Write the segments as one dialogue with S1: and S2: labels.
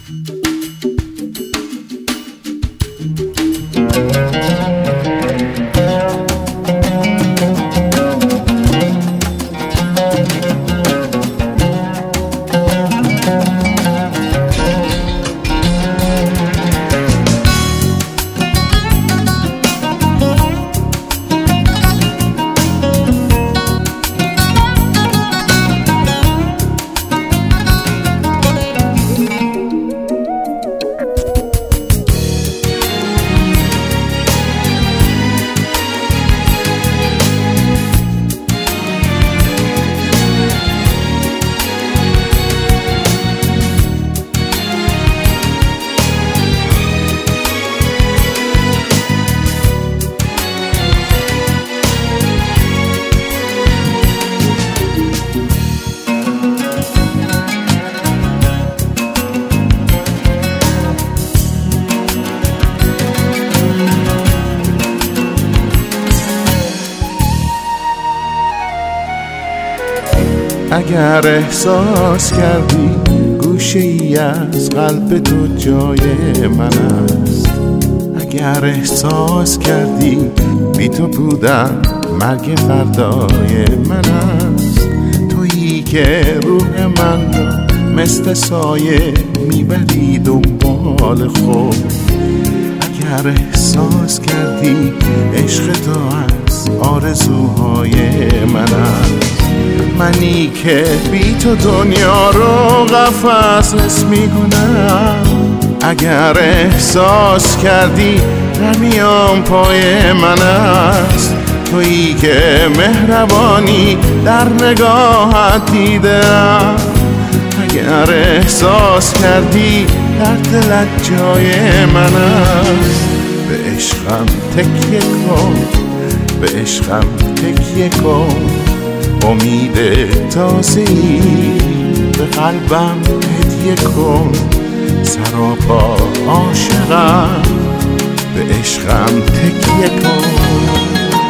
S1: اگر احساس کردی گوشه ای از قلب تو جای من است، اگر احساس کردی بی تو بودن مرگ فردای من است، تویی که روح من را مثل سایه میبری دنبال خود، اگر احساس کردی عشق تو از آرزوهای من است، منی که بی تو دنیا رو قفس حس میکنم، اگر احساس کردی نمیام پای من است، تویی که مهربانی در نگاهت دیدم، اگر احساس کردی در دلت جای من است، به عشقم تکیه کن، به عشقم تکیه کن، امید تازه‌ای به قلبم هدیه کن، سراپا عاشقم، به عشقم تکیه کن.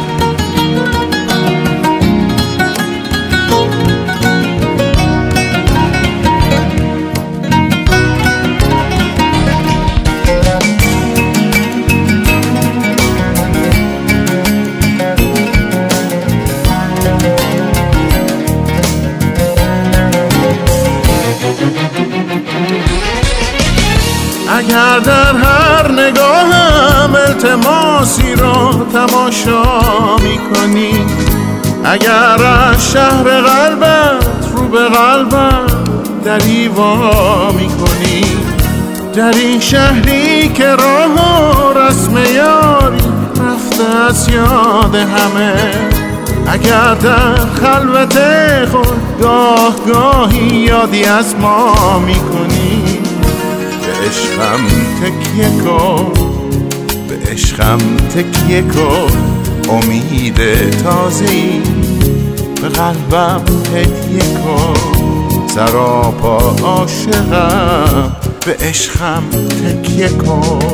S1: اگر در هر نگاهم التماسی را تماشا میکنی، اگر از شهر قلبت رو به قلبم دری وا میکنی، در این شهری که راه و رسم یاری رفته از یاد همه، اگر در خلوت خود گاه گاهی یادی از ما میکنی، به عشقم تکیه کن، به عشقم تکیه کن، امید تازه‌ای به قلبم هدیه کن، سراپا عاشقم، به عشقم تکیه کن.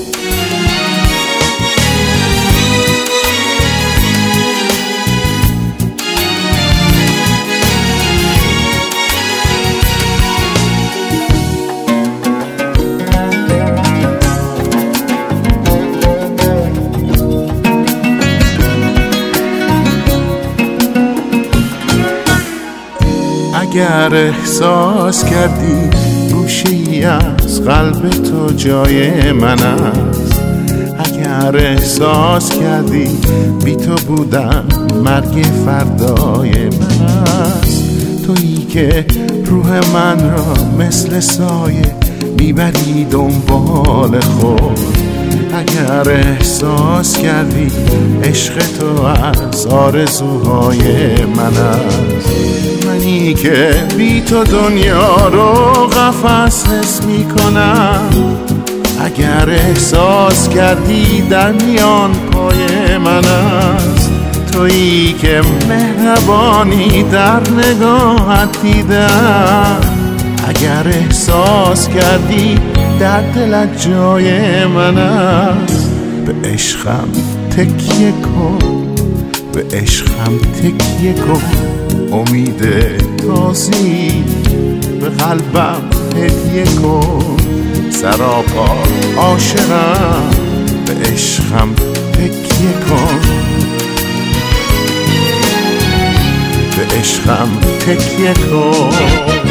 S1: اگر احساس کردی گوشه‌ای از قلب تو جای من است، اگر احساس کردی بی تو بودن مرگ فردای من است، تویی که روح من را مثل سایه میبری دنبال خود، اگر احساس کردی عشق تو از آرزوهای من است، منی که بی تو دنیا رو قفس حس میکنم، اگر احساس کردی در میان پای من است، تویی که مهربانی در نگاهت دیدم، اگر احساس کردی در دلت جای من است، به عشقم تکیه کن، به عشقم تکیه کن، امید تازه‌ای به قلبم هدیه کن، سراپا عاشقم، به عشقم تکیه کن، به عشقم تکیه کن.